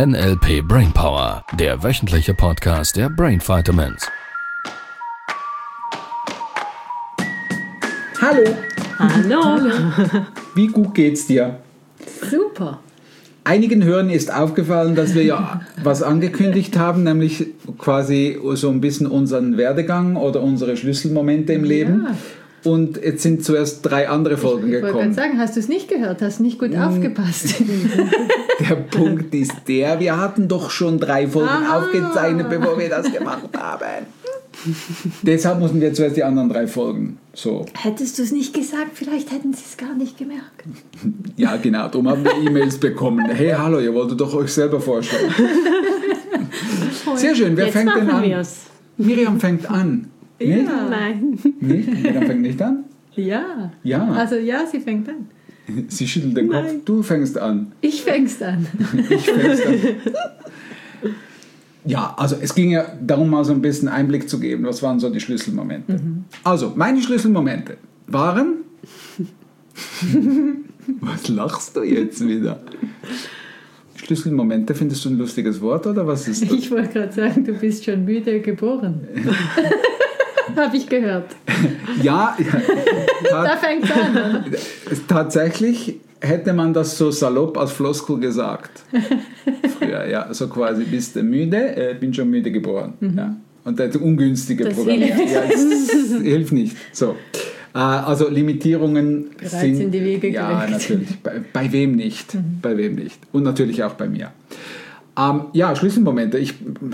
NLP Brainpower, der wöchentliche Podcast der Brain Vitamins. Hallo. Hallo. Wie gut geht's dir? Super. Einigen Hörern ist aufgefallen, dass wir ja was angekündigt haben, nämlich quasi so ein bisschen unseren Werdegang oder unsere Schlüsselmomente im Leben. Ja. Und jetzt sind zuerst 3 andere Folgen Ich wollte gekommen. gerade sagen, hast du es nicht gehört? Hast nicht gut aufgepasst? Der Punkt ist der, wir hatten doch schon 3 Folgen aufgezeichnet, bevor wir das gemacht haben. Deshalb mussten wir zuerst die anderen 3 Folgen. So. Hättest du es nicht gesagt, vielleicht hätten sie es gar nicht gemerkt. Ja, genau, darum haben wir E-Mails bekommen. Hey, hallo, ihr wolltet doch euch selber vorstellen. Sehr schön, wer Jetzt fängt denn machen an? wir's. Miriam fängt an. Nicht? Ja. Nein. Nicht? Miriam fängt nicht an? Ja. Ja. Also ja, sie fängt an. Sie schüttelt den Kopf. Du fängst an. Ich fängst an. Ich fängst an. Ja, also es ging ja darum, mal so ein bisschen Einblick zu geben. Was waren so die Schlüsselmomente? Also, meine Schlüsselmomente waren... Was lachst du jetzt wieder? Schlüsselmomente, findest du ein lustiges Wort oder was ist das? Ich wollte gerade sagen, du bist schon müde geboren. Habe ich gehört. Ja, Da fängt es an, oder? tatsächlich hätte man das so salopp als Floskel gesagt. Früher, ja, so quasi, bist du müde? Bin schon müde geboren. Ja. Und das ungünstige Das Programm. hilft. Ja, das hilft nicht. So. Also Limitierungen Bereits sind in die Wege ja, gelegt. natürlich. Bei wem nicht? Bei wem nicht? Und natürlich auch bei mir. Ja, Schlüsselmomente.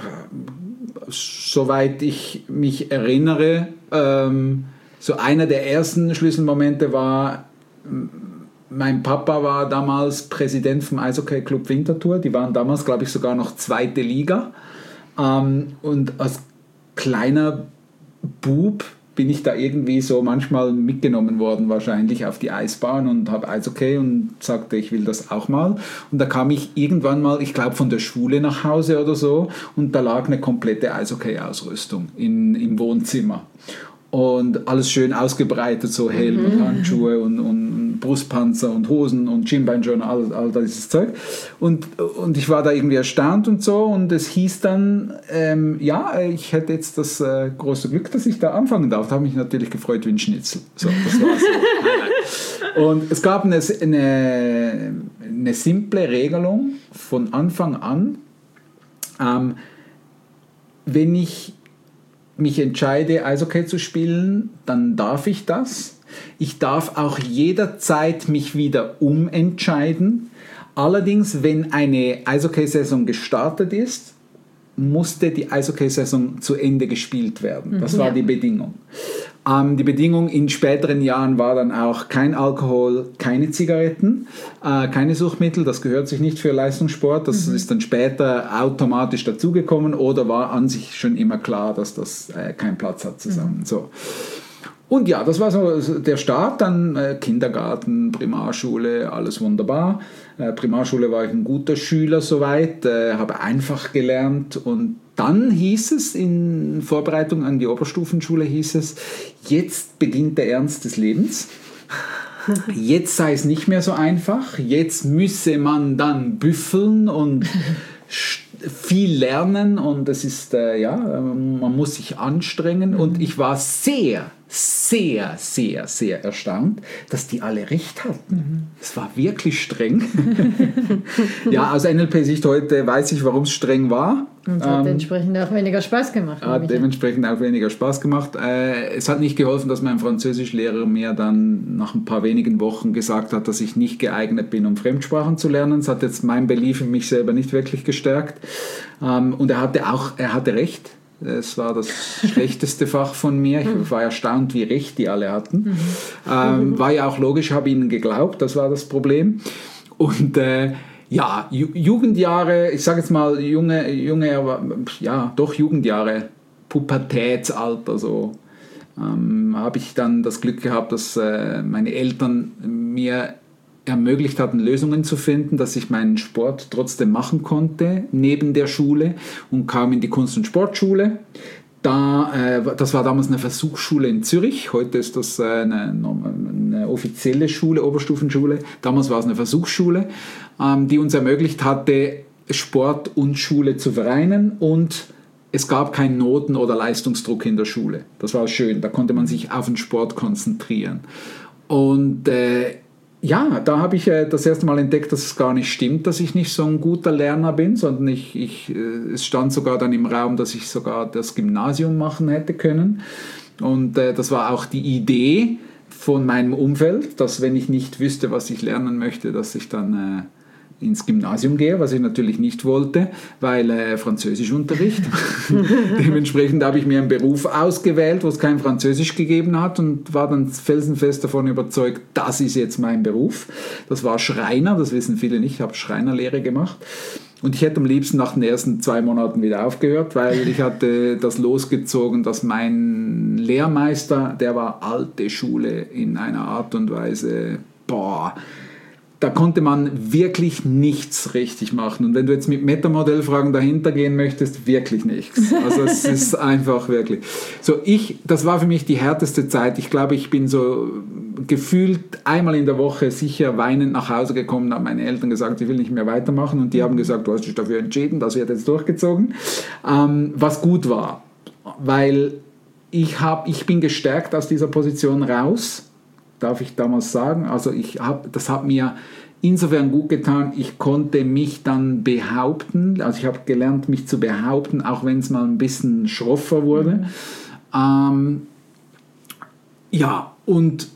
Soweit ich mich erinnere, so einer der ersten Schlüsselmomente war, mein Papa war damals Präsident vom Eishockey-Club Winterthur. Die waren damals, glaube ich, sogar noch 2. Liga. Und als kleiner Bub bin ich da irgendwie so manchmal mitgenommen worden, wahrscheinlich auf die Eisbahn und habe Eishockey und sagte, ich will das auch mal. Und da kam ich irgendwann mal, ich glaube von der Schule nach Hause oder so, und da lag eine komplette Eishockey-Ausrüstung im Wohnzimmer. Und alles schön ausgebreitet, so Helm und Handschuhe und Brustpanzer und Hosen und Schienbeinschoner, all dieses Zeug. Und ich war da irgendwie erstaunt und so. Und es hieß dann, ich hätte jetzt das große Glück, dass ich da anfangen darf. Da habe ich mich natürlich gefreut wie ein Schnitzel. So, das war's. Und es gab eine simple Regelung von Anfang an. Wenn ich mich entscheide, Eishockey zu spielen, dann darf ich das. Ich darf auch jederzeit mich wieder umentscheiden. Allerdings, wenn eine Eishockey-Saison gestartet ist, musste die Eishockey-Saison zu Ende gespielt werden. Das war die Bedingung. Die Bedingung in späteren Jahren war dann auch kein Alkohol, keine Zigaretten, keine Suchtmittel. Das gehört sich nicht für Leistungssport. Das ist dann später automatisch dazugekommen oder war an sich schon immer klar, dass das keinen Platz hat zusammen. So. Und ja, das war so der Start, dann Kindergarten, Primarschule, alles wunderbar. Primarschule war ich ein guter Schüler soweit, habe einfach gelernt und dann hieß es, in Vorbereitung an die Oberstufenschule hieß es, jetzt beginnt der Ernst des Lebens. Jetzt sei es nicht mehr so einfach, jetzt müsse man dann büffeln und viel lernen und es ist, man muss sich anstrengen und ich war sehr erstaunt, dass die alle recht hatten. Es war wirklich streng. Ja, aus NLP-Sicht heute weiß ich, warum es streng war. Und hat entsprechend auch weniger Spaß gemacht. Hat dementsprechend auch weniger Spaß gemacht. Es hat nicht geholfen, dass mein Französischlehrer mir dann nach ein paar wenigen Wochen gesagt hat, dass ich nicht geeignet bin, um Fremdsprachen zu lernen. Es hat jetzt mein Belief in mich selber nicht wirklich gestärkt. Und er hatte recht. Es war das schlechteste Fach von mir. Ich war erstaunt, wie recht die alle hatten. War ja auch logisch, habe ihnen geglaubt, das war das Problem. Und Jugendjahre, ich sage jetzt mal Jugendjahre, Pubertätsalter so, habe ich dann das Glück gehabt, dass meine Eltern mir ermöglicht hatten, Lösungen zu finden, dass ich meinen Sport trotzdem machen konnte, neben der Schule, und kam in die Kunst- und Sportschule. Das war damals eine Versuchsschule in Zürich, heute ist das eine offizielle Schule, Oberstufenschule. Damals war es eine Versuchsschule, die uns ermöglicht hatte, Sport und Schule zu vereinen und es gab keinen Noten- oder Leistungsdruck in der Schule. Das war schön, da konnte man sich auf den Sport konzentrieren. Und da habe ich das erste Mal entdeckt, dass es gar nicht stimmt, dass ich nicht so ein guter Lerner bin, sondern es stand sogar dann im Raum, dass ich sogar das Gymnasium machen hätte können. Und das war auch die Idee von meinem Umfeld, dass wenn ich nicht wüsste, was ich lernen möchte, dass ich dann ins Gymnasium gehe, was ich natürlich nicht wollte, weil Französischunterricht. Dementsprechend habe ich mir einen Beruf ausgewählt, wo es kein Französisch gegeben hat und war dann felsenfest davon überzeugt, das ist jetzt mein Beruf. Das war Schreiner, das wissen viele nicht, ich habe Schreinerlehre gemacht. Und ich hätte am liebsten nach den ersten 2 Monaten wieder aufgehört, weil ich hatte das losgezogen, dass mein Lehrmeister, der war alte Schule in einer Art und Weise, da konnte man wirklich nichts richtig machen. Und wenn du jetzt mit Metamodellfragen dahinter gehen möchtest, wirklich nichts. Also es ist einfach wirklich. Das war für mich die härteste Zeit. Ich glaube, ich bin so gefühlt einmal in der Woche sicher weinend nach Hause gekommen, haben meine Eltern gesagt, ich will nicht mehr weitermachen. Und die haben gesagt, du hast dich dafür entschieden, das wird jetzt durchgezogen. Was gut war, weil ich bin gestärkt aus dieser Position raus. Darf ich damals sagen. Also das hat mir insofern gut getan, ich konnte mich dann behaupten, also ich habe gelernt, mich zu behaupten, auch wenn es mal ein bisschen schroffer wurde. Und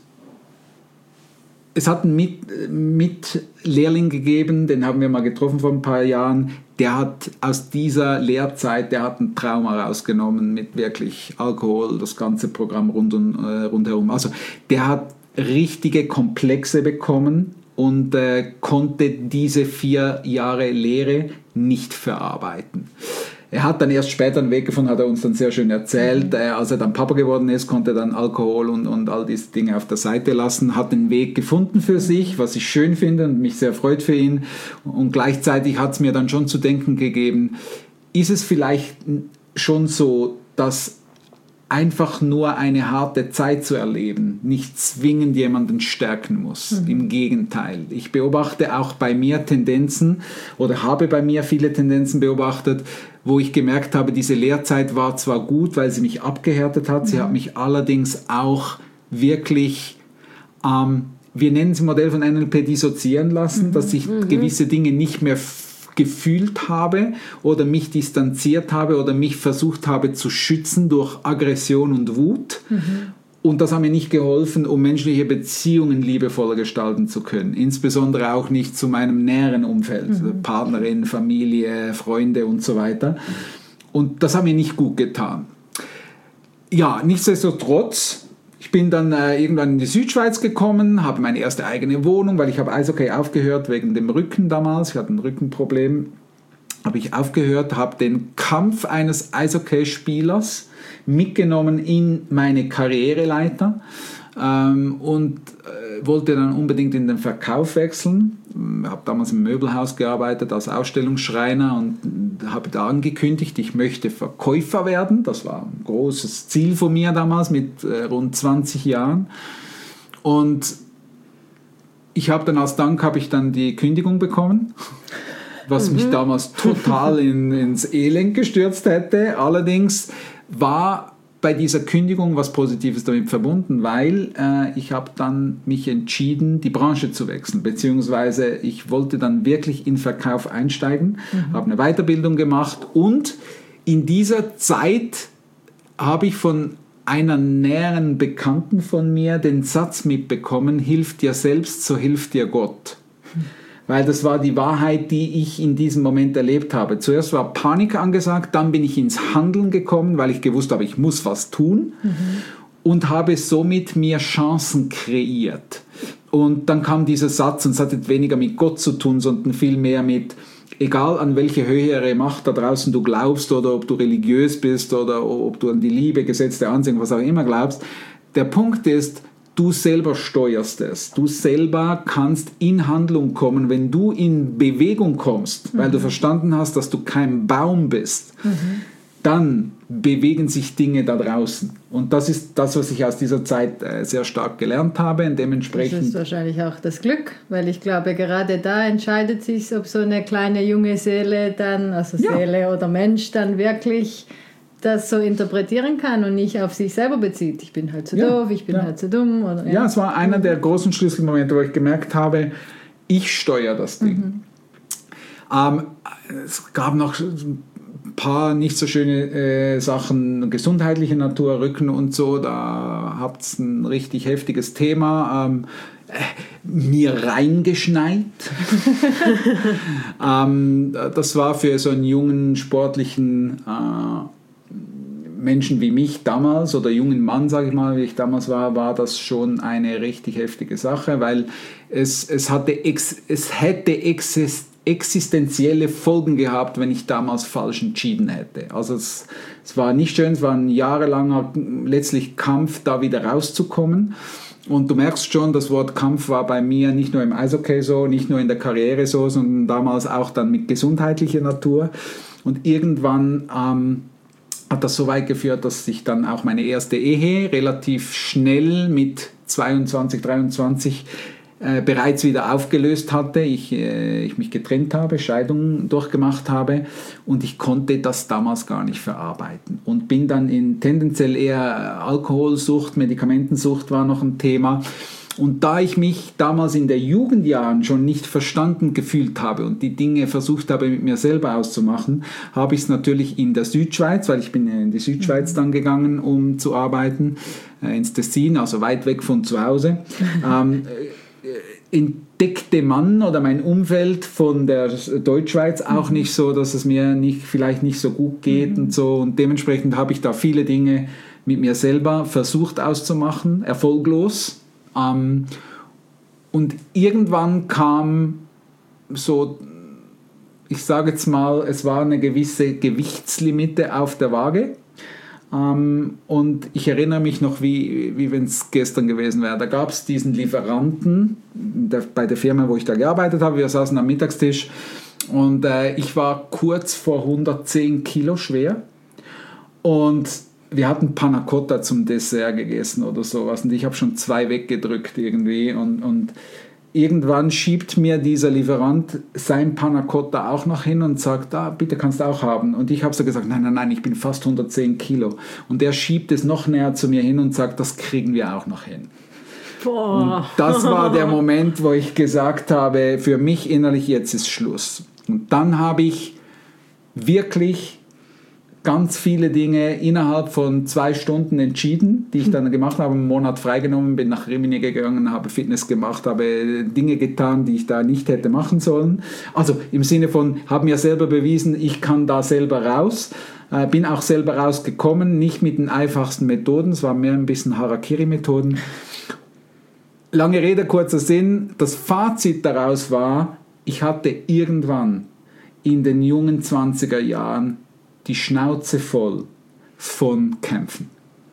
es hat einen Mitlehrling gegeben, den haben wir mal getroffen vor ein paar Jahren, der hat aus dieser Lehrzeit, der hat ein Trauma rausgenommen mit wirklich Alkohol, das ganze Programm rundherum. Also der hat richtige Komplexe bekommen und konnte diese 4 Jahre Lehre nicht verarbeiten. Er hat dann erst später einen Weg gefunden, hat er uns dann sehr schön erzählt. Als er dann Papa geworden ist, konnte er dann Alkohol und all diese Dinge auf der Seite lassen, hat den Weg gefunden für sich, was ich schön finde und mich sehr freut für ihn. Und gleichzeitig hat es mir dann schon zu denken gegeben, ist es vielleicht schon so, dass einfach nur eine harte Zeit zu erleben nicht zwingend jemanden stärken muss. Im Gegenteil. Ich beobachte auch bei mir Tendenzen oder habe bei mir viele Tendenzen beobachtet, wo ich gemerkt habe, diese Lehrzeit war zwar gut, weil sie mich abgehärtet hat, sie hat mich allerdings auch wirklich, wir nennen es im Modell von NLP, dissoziieren lassen, dass ich gewisse Dinge nicht mehr gefühlt habe oder mich distanziert habe oder mich versucht habe zu schützen durch Aggression und Wut. Und das hat mir nicht geholfen, um menschliche Beziehungen liebevoller gestalten zu können. Insbesondere auch nicht zu meinem näheren Umfeld, Partnerin, Familie, Freunde und so weiter. Und das hat mir nicht gut getan. Ja, nichtsdestotrotz, ich bin dann irgendwann in die Südschweiz gekommen, habe meine erste eigene Wohnung, weil ich habe Eishockey aufgehört wegen dem Rücken damals. Ich hatte ein Rückenproblem. Habe ich aufgehört, habe den Kampf eines Eishockeyspielers mitgenommen in meine Karriereleiter und wollte dann unbedingt in den Verkauf wechseln. Habe damals im Möbelhaus gearbeitet als Ausstellungsschreiner und habe da angekündigt, ich möchte Verkäufer werden. Das war ein großes Ziel von mir damals mit rund 20 Jahren. Und ich habe dann als Dank die Kündigung bekommen, was mich damals total ins Elend gestürzt hätte. Allerdings war bei dieser Kündigung was Positives damit verbunden, weil ich habe dann mich entschieden, die Branche zu wechseln, beziehungsweise ich wollte dann wirklich in Verkauf einsteigen, habe eine Weiterbildung gemacht und in dieser Zeit habe ich von einer näheren Bekannten von mir den Satz mitbekommen, hilf dir selbst, so hilft dir Gott. Weil das war die Wahrheit, die ich in diesem Moment erlebt habe. Zuerst war Panik angesagt, dann bin ich ins Handeln gekommen, weil ich gewusst habe, ich muss was tun und habe somit mir Chancen kreiert. Und dann kam dieser Satz und es hatte weniger mit Gott zu tun, sondern vielmehr mit, egal an welche höhere Macht da draußen du glaubst oder ob du religiös bist oder ob du an die Liebe, Gesetz der Anziehung, was auch immer glaubst, der Punkt ist, du selber steuerst es. Du selber kannst in Handlung kommen, wenn du in Bewegung kommst, weil du verstanden hast, dass du kein Baum bist. dann bewegen sich Dinge da draußen. Und das ist das, was ich aus dieser Zeit sehr stark gelernt habe. Und dementsprechend das ist wahrscheinlich auch das Glück, weil ich glaube, gerade da entscheidet sich, ob so eine kleine junge Seele dann, also Seele oder Mensch, dann wirklich das so interpretieren kann und nicht auf sich selber bezieht. Ich bin halt zu doof, ich bin halt zu dumm. Oder, ja, es war einer der großen Schlüsselmomente, wo ich gemerkt habe, ich steuere das Ding. Es gab noch ein paar nicht so schöne Sachen, gesundheitliche Natur, Rücken und so, da habt ihr ein richtig heftiges Thema. Mir reingeschneit. Das war für so einen jungen, sportlichen Menschen wie mich damals oder jungen Mann, sage ich mal, wie ich damals war das schon eine richtig heftige Sache, weil es hätte existenzielle Folgen gehabt, wenn ich damals falsch entschieden hätte. Also es war nicht schön, es war ein jahrelanger letztlich Kampf, da wieder rauszukommen. Und du merkst schon, das Wort Kampf war bei mir nicht nur im Eishockey so, nicht nur in der Karriere so, sondern damals auch dann mit gesundheitlicher Natur. Und irgendwann hat das so weit geführt, dass ich dann auch meine erste Ehe relativ schnell mit 22, 23 bereits wieder aufgelöst hatte, ich mich getrennt habe, Scheidung durchgemacht habe und ich konnte das damals gar nicht verarbeiten und bin dann in tendenziell eher Alkoholsucht, Medikamentensucht war noch ein Thema. Und da ich mich damals in der Jugendjahren schon nicht verstanden gefühlt habe und die Dinge versucht habe, mit mir selber auszumachen, habe ich es natürlich in der Südschweiz, weil ich bin in die Südschweiz dann gegangen, um zu arbeiten, ins Tessin, also weit weg von zu Hause, entdeckte man oder mein Umfeld von der Deutschschweiz auch nicht so, dass es mir vielleicht nicht so gut geht und so. Und dementsprechend habe ich da viele Dinge mit mir selber versucht auszumachen, erfolglos. Und irgendwann kam so, ich sage jetzt mal, es war eine gewisse Gewichtslimite auf der Waage. Und ich erinnere mich noch, wie wenn es gestern gewesen wäre. Da gab es diesen Lieferanten bei der Firma, wo ich da gearbeitet habe. Wir saßen am Mittagstisch und ich war kurz vor 110 Kilo schwer. Und wir hatten Panna Cotta zum Dessert gegessen oder sowas. Und ich habe schon 2 weggedrückt irgendwie. Und irgendwann schiebt mir dieser Lieferant sein Panna Cotta auch noch hin und sagt, bitte kannst du auch haben. Und ich habe so gesagt, nein, ich bin fast 110 Kilo. Und der schiebt es noch näher zu mir hin und sagt, das kriegen wir auch noch hin. Boah. Und das war der Moment, wo ich gesagt habe, für mich innerlich, jetzt ist Schluss. Und dann habe ich wirklich ganz viele Dinge innerhalb von 2 Stunden entschieden, die ich dann gemacht habe, einen Monat freigenommen, bin nach Rimini gegangen, habe Fitness gemacht, habe Dinge getan, die ich da nicht hätte machen sollen. Also im Sinne von, habe mir selber bewiesen, ich kann da selber raus, bin auch selber rausgekommen, nicht mit den einfachsten Methoden, es waren mehr ein bisschen Harakiri-Methoden. Lange Rede, kurzer Sinn, das Fazit daraus war, ich hatte irgendwann in den jungen 20er Jahren die Schnauze voll von Kämpfen.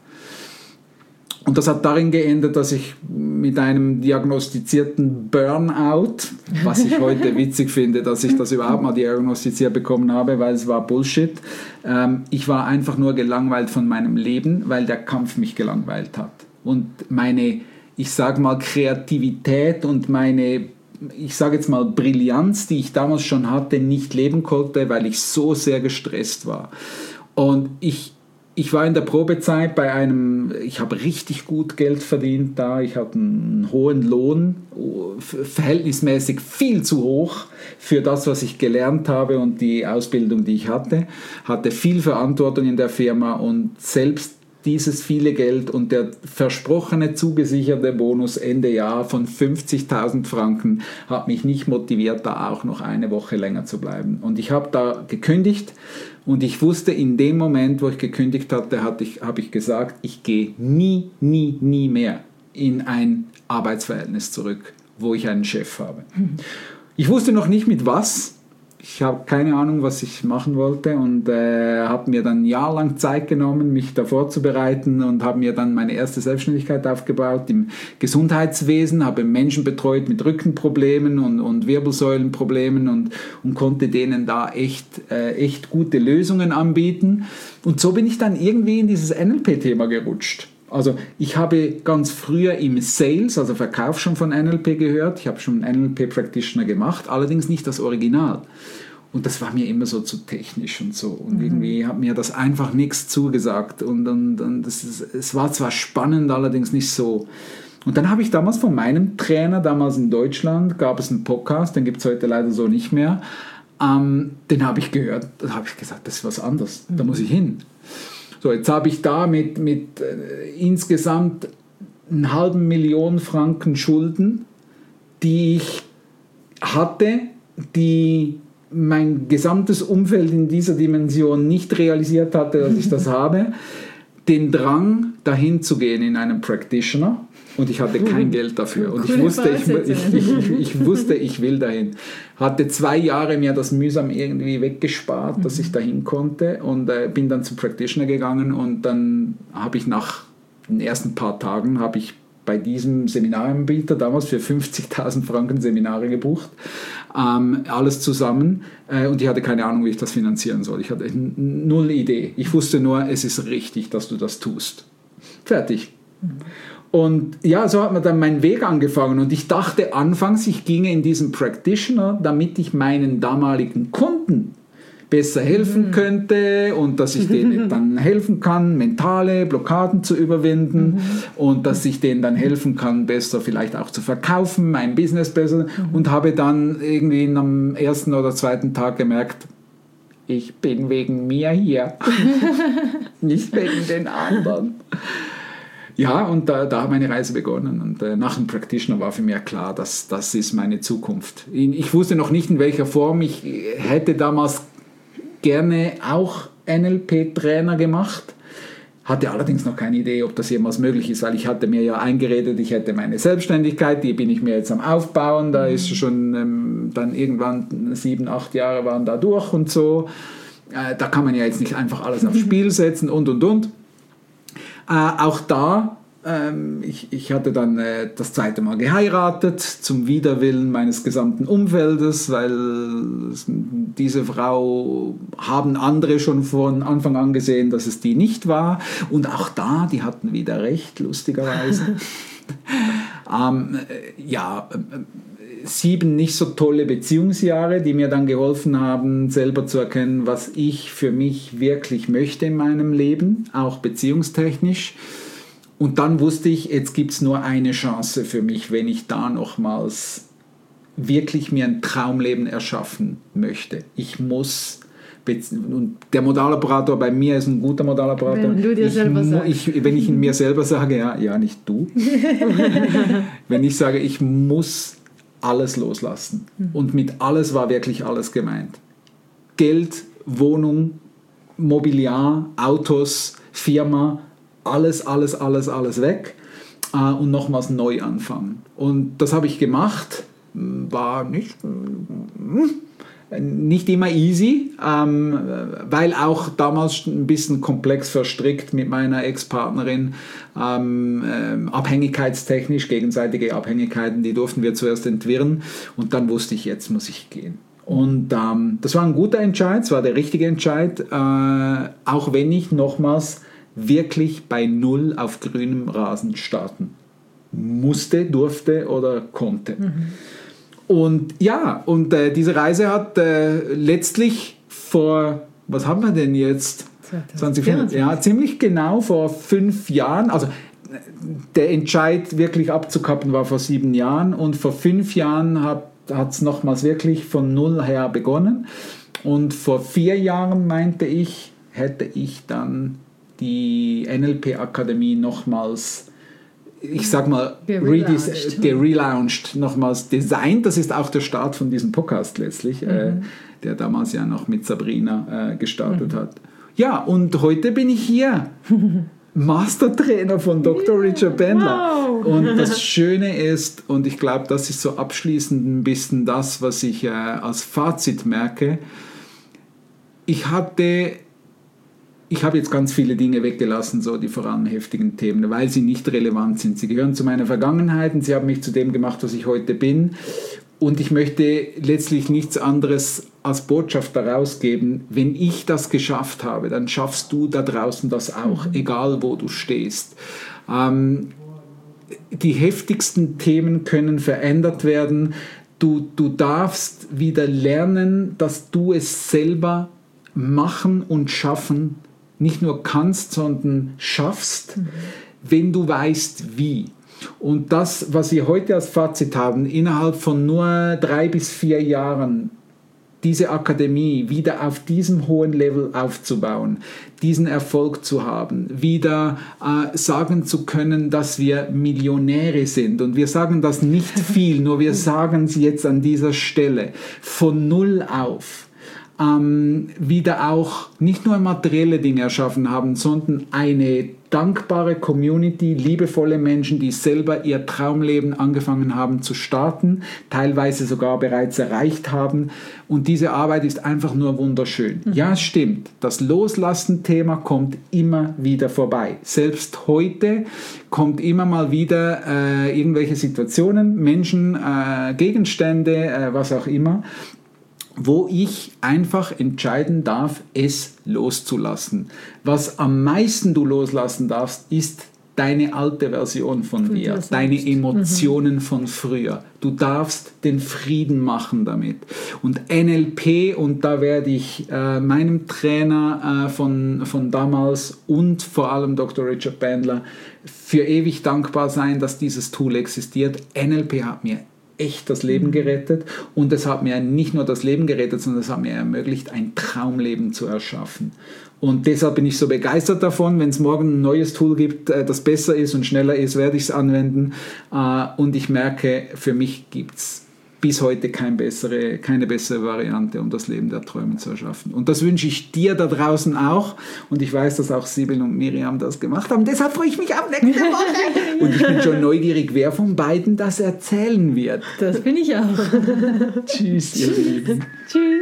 Und das hat darin geendet, dass ich mit einem diagnostizierten Burnout, was ich heute witzig finde, dass ich das überhaupt mal diagnostiziert bekommen habe, weil es war Bullshit. Ich war einfach nur gelangweilt von meinem Leben, weil der Kampf mich gelangweilt hat. Und meine, ich sage mal, Kreativität und meine, ich sage jetzt mal, Brillanz, die ich damals schon hatte, nicht leben konnte, weil ich so sehr gestresst war. Und ich war in der Probezeit bei ich habe richtig gut Geld verdient da, ich hatte einen hohen Lohn, verhältnismäßig viel zu hoch für das, was ich gelernt habe und die Ausbildung, die ich hatte viel Verantwortung in der Firma und selbst dieses viele Geld und der versprochene zugesicherte Bonus Ende Jahr von 50.000 Franken hat mich nicht motiviert, da auch noch eine Woche länger zu bleiben. Und ich habe da gekündigt und ich wusste in dem Moment, wo ich gekündigt hatte, habe ich gesagt, ich gehe nie mehr in ein Arbeitsverhältnis zurück, wo ich einen Chef habe. Ich wusste noch nicht mit was. Ich habe keine Ahnung, was ich machen wollte und habe mir dann ein Jahr lang Zeit genommen, mich da vorzubereiten und habe mir dann meine erste Selbstständigkeit aufgebaut im Gesundheitswesen, habe Menschen betreut mit Rückenproblemen und Wirbelsäulenproblemen und konnte denen da echt gute Lösungen anbieten. Und so bin ich dann irgendwie in dieses NLP-Thema gerutscht. Also ich habe ganz früher im Sales, also Verkauf schon von NLP gehört. Ich habe schon einen NLP-Practitioner gemacht, allerdings nicht das Original. Und das war mir immer so zu technisch und so. Und irgendwie hat mir das einfach nichts zugesagt. Und es war zwar spannend, allerdings nicht so. Und dann habe ich damals von meinem Trainer, damals in Deutschland, gab es einen Podcast, den gibt es heute leider so nicht mehr. Den habe ich gehört, da habe ich gesagt, das ist was anderes, da muss ich hin. So, jetzt habe ich da mit insgesamt 500.000 Franken Schulden, die ich hatte, die mein gesamtes Umfeld in dieser Dimension nicht realisiert hatte, dass ich das habe, den Drang, dahin zu gehen in einen Practitioner. Und ich hatte kein Geld dafür. Und ich wusste, ich will dahin. Hatte 2 Jahre mir das mühsam irgendwie weggespart, dass ich dahin konnte. Und bin dann zum Practitioner gegangen. Und dann habe ich nach den ersten paar Tagen bei diesem Seminaranbieter damals für 50.000 Franken Seminare gebucht. Alles zusammen. Und ich hatte keine Ahnung, wie ich das finanzieren soll. Ich hatte null Idee. Ich wusste nur, es ist richtig, dass du das tust. Fertig. Und ja, so hat man dann meinen Weg angefangen und ich dachte anfangs, ich ginge in diesen Practitioner, damit ich meinen damaligen Kunden besser helfen könnte und dass ich denen dann helfen kann, mentale Blockaden zu überwinden und dass ich denen dann helfen kann, besser vielleicht auch zu verkaufen, mein Business besser und habe dann irgendwie am 1. oder 2. Tag gemerkt, ich bin wegen mir hier, nicht wegen den anderen. Ja, und da hat meine Reise begonnen und nach dem Practitioner war für mich klar, dass das ist meine Zukunft. Ich wusste noch nicht, in welcher Form. Ich hätte damals gerne auch NLP-Trainer gemacht, hatte allerdings noch keine Idee, ob das jemals möglich ist, weil ich hatte mir ja eingeredet, ich hätte meine Selbstständigkeit, die bin ich mir jetzt am Aufbauen, da ist schon dann irgendwann 7, 8 Jahre waren da durch und so. Da kann man ja jetzt nicht einfach alles aufs Spiel setzen und. Auch da, ich hatte dann das 2. Mal geheiratet, zum Widerwillen meines gesamten Umfeldes, weil diese Frau haben andere schon von Anfang an gesehen, dass es die nicht war. Und auch da, die hatten wieder recht, lustigerweise. 7 nicht so tolle Beziehungsjahre, die mir dann geholfen haben, selber zu erkennen, was ich für mich wirklich möchte in meinem Leben, auch beziehungstechnisch. Und dann wusste ich, jetzt gibt es nur eine Chance für mich, wenn ich da nochmals wirklich mir ein Traumleben erschaffen möchte. Ich muss, und der Modaloperator bei mir ist ein guter Modaloperator. Wenn du dir selber sagst. Wenn ich ihn mir selber sage, ja, nicht du. Wenn ich sage, ich muss alles loslassen. Und mit alles war wirklich alles gemeint. Geld, Wohnung, Mobiliar, Autos, Firma, alles weg und nochmals neu anfangen. Und das habe ich gemacht. War nicht immer easy, weil auch damals ein bisschen komplex verstrickt mit meiner Ex-Partnerin, abhängigkeitstechnisch, gegenseitige Abhängigkeiten, die durften wir zuerst entwirren und dann wusste ich, jetzt muss ich gehen. Und das war ein guter Entscheid, es war der richtige Entscheid, auch wenn ich nochmals wirklich bei 0 auf grünem Rasen starten musste, durfte oder konnte. Und ja, diese Reise hat letztlich vor, was haben wir denn jetzt? 2024. Ja, ziemlich genau vor 5 Jahren. Also der Entscheid wirklich abzukappen war vor 7 Jahren und vor 5 Jahren hat es nochmals wirklich von 0 her begonnen. Und vor 4 Jahren meinte ich, hätte ich dann die NLP-Akademie nochmals, ich sag mal, gerelauncht, nochmals designt. Das ist auch der Start von diesem Podcast letztlich, der damals ja noch mit Sabrina gestartet hat. Ja, und heute bin ich hier Mastertrainer von Dr. Richard Bandler. Wow. Und das Schöne ist, und ich glaube, das ist so abschließend ein bisschen das, was ich als Fazit merke, ich habe jetzt ganz viele Dinge weggelassen, so die vor allem heftigen Themen, weil sie nicht relevant sind. Sie gehören zu meiner Vergangenheit und sie haben mich zu dem gemacht, was ich heute bin. Und ich möchte letztlich nichts anderes als Botschaft daraus geben. Wenn ich das geschafft habe, dann schaffst du da draußen das auch, egal wo du stehst. Die heftigsten Themen können verändert werden. Du darfst wieder lernen, dass du es selber machen und schaffen nicht nur kannst, sondern schaffst, wenn du weißt, wie. Und das, was wir heute als Fazit haben, innerhalb von nur 3 bis 4 Jahren diese Akademie wieder auf diesem hohen Level aufzubauen, diesen Erfolg zu haben, wieder sagen zu können, dass wir Millionäre sind. Und wir sagen das nicht viel, nur wir sagen es jetzt an dieser Stelle, von null auf. Wieder auch nicht nur materielle Dinge erschaffen haben, sondern eine dankbare Community, liebevolle Menschen, die selber ihr Traumleben angefangen haben zu starten, teilweise sogar bereits erreicht haben. Und diese Arbeit ist einfach nur wunderschön. Ja, es stimmt, das Loslassen-Thema kommt immer wieder vorbei. Selbst heute kommt immer mal wieder irgendwelche Situationen, Menschen, Gegenstände, was auch immer, wo ich einfach entscheiden darf, es loszulassen. Was am meisten du loslassen darfst, ist deine alte Version von dir, deine Emotionen von früher. Du darfst den Frieden machen damit. Und NLP, und da werde ich meinem Trainer von damals und vor allem Dr. Richard Bandler für ewig dankbar sein, dass dieses Tool existiert. NLP hat mir echt das Leben gerettet und es hat mir nicht nur das Leben gerettet, sondern es hat mir ermöglicht, ein Traumleben zu erschaffen. Und deshalb bin ich so begeistert davon. Wenn es morgen ein neues Tool gibt, das besser ist und schneller ist, werde ich es anwenden. Und ich merke, für mich gibt es bis heute keine bessere Variante, um das Leben der Träume zu erschaffen. Und das wünsche ich dir da draußen auch. Und ich weiß, dass auch Sibyl und Miriam das gemacht haben. Deshalb freue ich mich auf nächste Woche. Und ich bin schon neugierig, wer von beiden das erzählen wird. Das bin ich auch. Tschüss, ihr Lieben. Tschüss.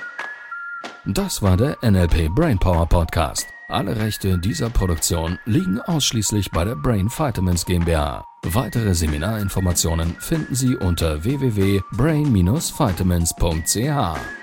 Das war der NLP Brainpower Podcast. Alle Rechte dieser Produktion liegen ausschließlich bei der Brain Vitamins GmbH. Weitere Seminarinformationen finden Sie unter www.brain-vitamins.ch.